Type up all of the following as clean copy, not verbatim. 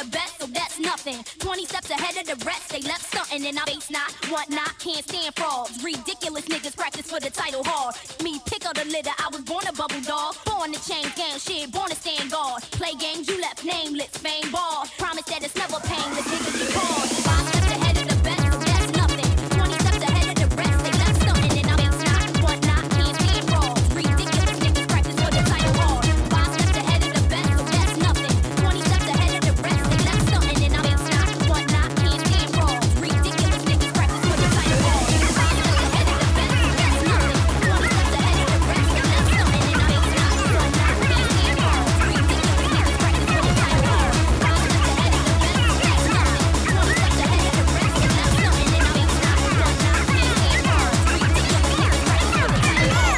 the best, so that's nothing. 20 steps ahead of the rest, they left stunting and I face not, want not, can't stand frauds. Ridiculous niggas practice for the title hard. Me pick up the litter, I was born a bubble dog. Born to change game shit, born to stand guard. Play games, you left nameless, fame ball. Promise that it's never painless, niggas be called. 5 steps ahead of the best, so that's nothing. 20 steps ahead of the rest, they left stunting and I face not, want not, can't stand frauds. Ridiculous niggas practice for the title hard. 5 steps ahead of the best, so that's nothing. 20 steps ahead of the rest, they left stunting and I face not, want not, can't stand frauds. Ridiculous niggas practice for the title hard. 5 steps ahead of the best, so that's nothing. 20 steps ahead of the rest, they left stunting and I face not, want not, can't stand frauds. Ridiculous niggas practice for the title hard. 5 steps ahead of the best, so that's nothing. 20 steps ahead of the rest, they left stunting and I face not, want not, can't stand frauds. Ridiculous niggas practice for the title hard.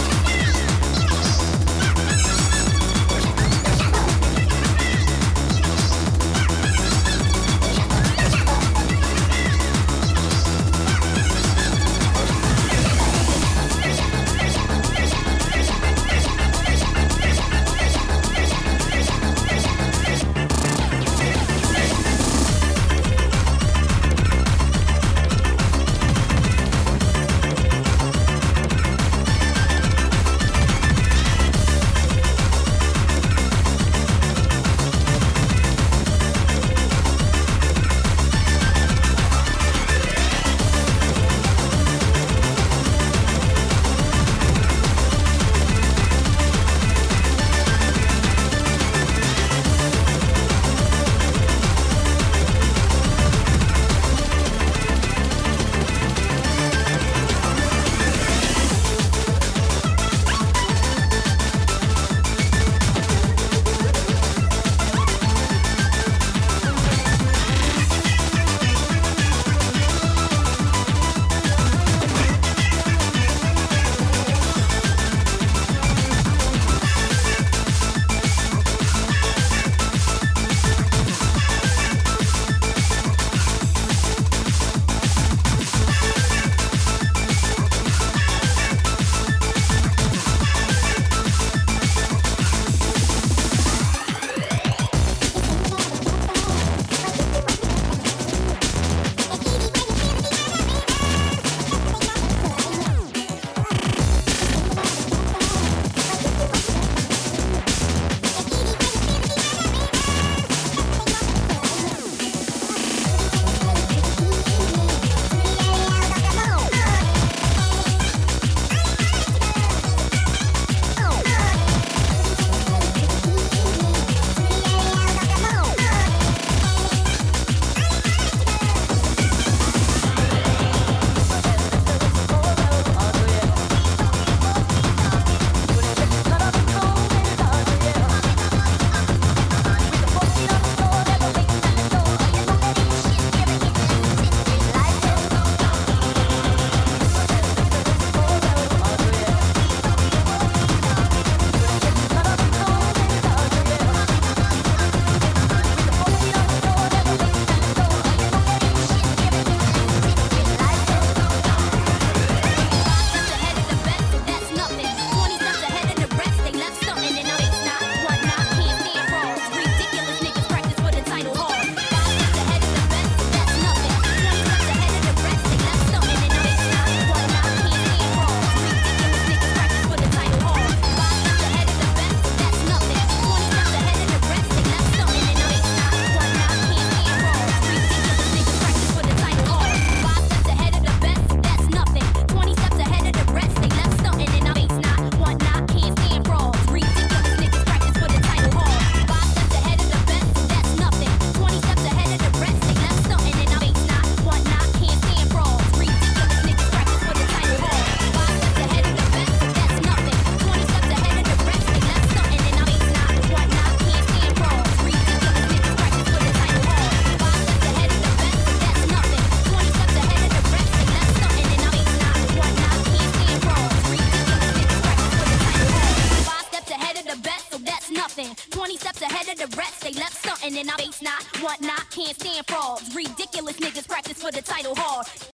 nothing. 20 steps ahead of the rest, they left something and I face not, want not, can't stand frauds. Ridiculous niggas practice for the title hard.